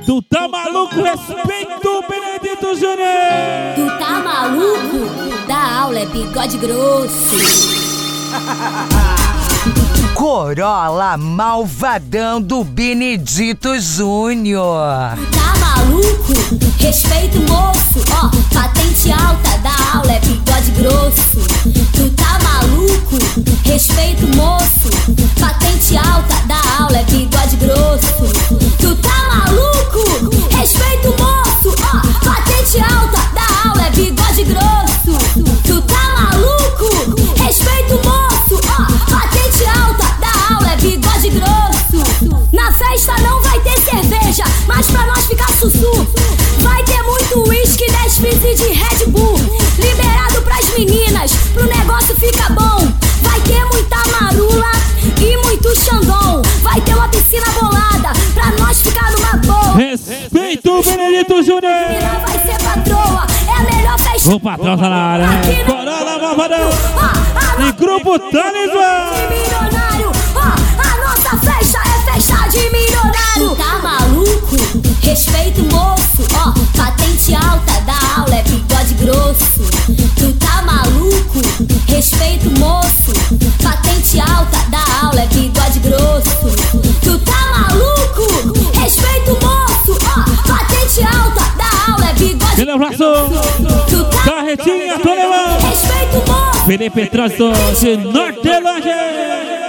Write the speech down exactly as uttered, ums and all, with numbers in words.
Tu tá maluco? Respeita o Benedito Júnior. Tu tá maluco? Da aula é bigode grosso. Corolla malvadão do Benedito Júnior. Tá maluco? Respeita o moço, ó, patente alta da aula é bigode grosso. Tu tá maluco? Respeita o moço, patente alta da aula é bigode grosso. Tu tá maluco? Respeita o moço, ó, patente alta da aula é bigode grosso. Tu tá maluco? Respeita o moço, ó, patente alta da aula é bigode grosso. Na festa não vai ter cerveja, mas pra nós ficar sussu, vai ter muito uísque, dez fizz de Red Bull, liberado pras meninas, pro negócio ficar bom. Vai ter muita marula e muito xandão, vai ter uma piscina bolada pra nós ficar numa boa. Respeita o Benedito Júnior. Menina vai ser patroa, é a melhor festa. O patrão tá na área, né? Corolla malvadão e grupo Talismã. Milionário, ó, a nossa festa é festa de milionário. Tá maluco? Respeita o moço, ó, patente alta da aula é bigode grosso. Tu tá maluco? Respeita o moço, patente alta da aula é bigode grosso. Tu tá maluco? Respeita o moço, ó, patente alta da aula é bigode grosso. Aquele abraço. Tu tá Carretinha, tô levando. Respeita o moço. Felipe Trânsito de Nortelândia.